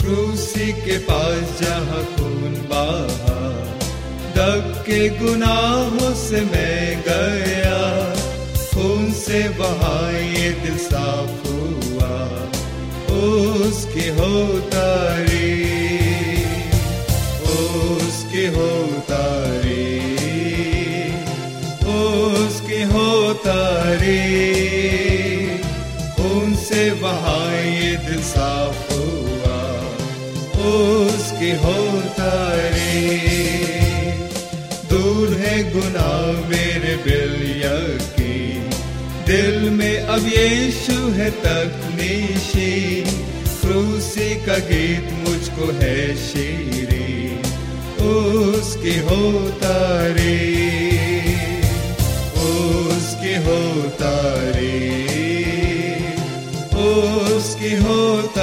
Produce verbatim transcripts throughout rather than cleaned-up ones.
क्रूसी के पास जहाँ खून बहा, दब के गुनाहों से मैं गया, खून से बहा ये दिल साफ हुआ, उसकी हो तारीफ, उसकी हो तारीफ, उसकी हो तारीफ। खून से बहा ये दिल साफ हुआ, उसकी हो तारीफ। दूर है गुनाह मेरे बिलयकीन, दिल में अब यीशु है तकनीशी, क्रूसी का गीत मुझको है शीरी, उसकी हो तारीफ, उसकी हो तारीफ, उसकी हो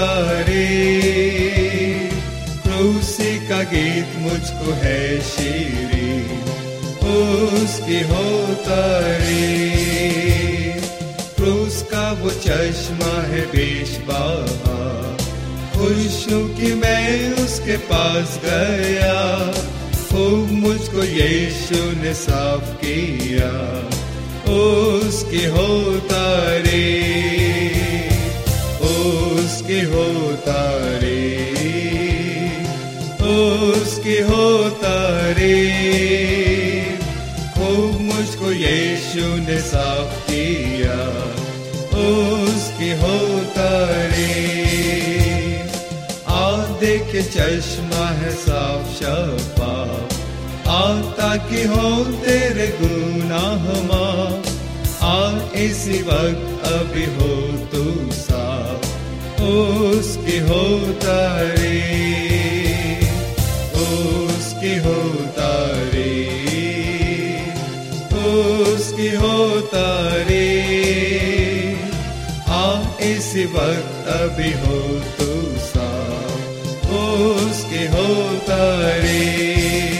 तारीफ। क्रूसी का गीत मुझको है शीरी, उसकी हो तारीफ। क्रूस का वो चश्मा है बेशबहा, खुश हूँ कि मैं उसके पास गया, खूब मुझको यीशु ने साफ किया, उसकी हो तारीफ, उसकी हो तारीफ, उसकी हो तारीफ। खूब मुझको यीशु ने साफ किया, उसकी हो तारीफ। आ देखे चश्मा है साफ शफाफ, आ ताकि हो तेरे गुनाह माफ, आ इसी वक्त अभी हो तू साफ, उसकी हो तारीफ, उसकी हो तारीफ, उसकी हो तारीफ। आ इसी वक्त अभी हो तू साफ, उसकी हो तारीफ।